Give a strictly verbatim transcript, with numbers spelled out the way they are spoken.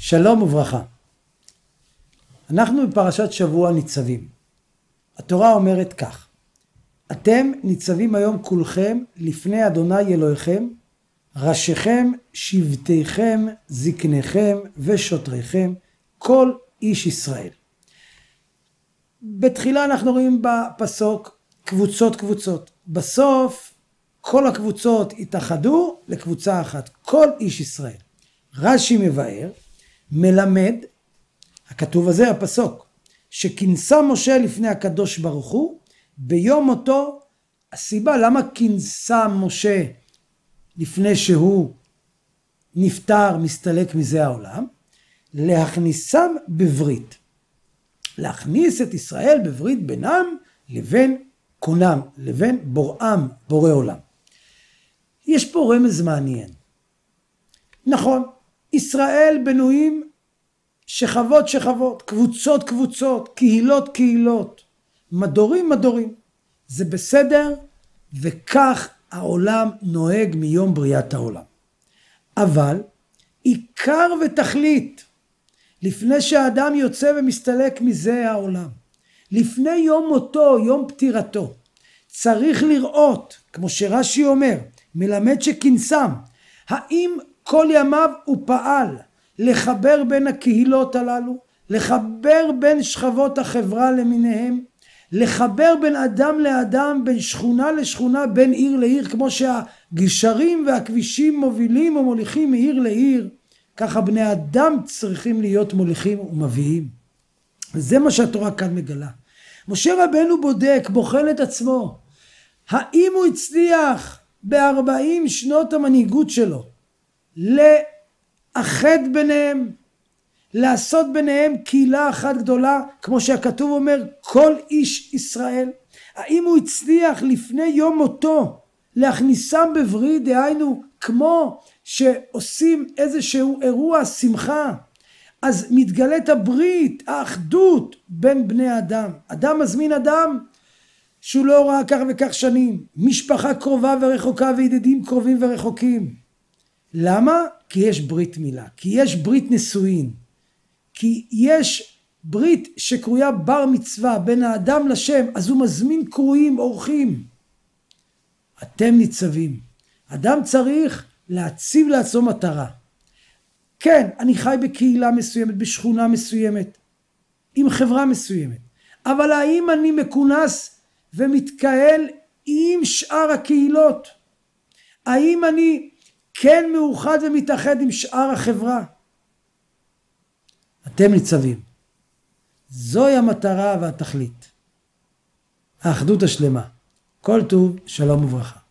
שלום וברכה. אנחנו בפרשת שבוע ניצבים. התורה אומרת כך: אתם ניצבים היום כולכם לפני אדוני אלוהיכם, ראשיכם, שבטיכם, זקניכם ושוטריכם, כל איש ישראל. בתחילה אנחנו רואים בפסוק קבוצות קבוצות. בסוף כל הקבוצות התאחדו לקבוצה אחת, כל איש ישראל. רש"י מבאר, מלמד, הכתוב הזה הפסוק, שכינסה משה לפני הקדוש ברוך הוא ביום מותו. הסיבה למה כינסה משה לפני שהוא נפטר, מסתלק מזה העולם, להכניסם בברית. להכניס את ישראל בברית בינם לבין קונם, לבין בוראם, בורא עולם. יש פה רמז מעניין. נכון, ישראל בנויים שכבות שכבות, קבוצות קבוצות, קהילות קהילות, מדורים מדורים. זה בסדר, וכך העולם נוהג מיום בריאת העולם. אבל עיקר ותכלית, לפני שהאדם יוצא ומסתלק מזה העולם, לפני יום מותו, יום פטירתו, צריך לראות, כמו שרש"י אומר, מלמד שכינסם, האם כל ימיו הוא פעל לחבר בין הקהילות הללו, לחבר בין שכבות החברה למיניהם, לחבר בין אדם לאדם, בין שכונה לשכונה, בין עיר לעיר, כמו שהגשרים והכבישים מובילים ומוליכים מעיר לעיר, ככה בני אדם צריכים להיות מוליכים ומביאים. וזה מה שהתורה כאן מגלה. משה רבנו בודק, בוחן את עצמו, האם הוא הצליח בארבעים שנות המנהיגות שלו לאחד ביניהם, לעשות ביניהם קהילה אחת גדולה, כמו שהכתוב אומר, כל איש ישראל. האם הוא הצליח לפני יום מותו להכניסם בברית, דהיינו כמו שעושים איזשהו אירוע שמחה, אז מתגלית הברית, האחדות בין בני אדם. אדם מזמין אדם שהוא לא ראה כך וכך שנים, משפחה קרובה ורחוקה וידידים קרובים ורחוקים. למה? כי יש ברית מילה, כי יש ברית נישואין, כי יש ברית שקרויה בר מצווה בין האדם לשם, אז הוא מזמין קרואים, אורחים. אתם ניצבים. אדם צריך להציב לעצמו מטרה. כן, אני חי בקהילה מסוימת, בשכונה מסוימת, עם חברה מסוימת, אבל האם אני מכונס ומתקהל עם שאר הקהילות? האם אני כן מאוחד ומתאחד עם שאר החברה? אתם ניצבים. זוהי המטרה והתכלית. האחדות השלמה. כל טוב, שלום וברכה.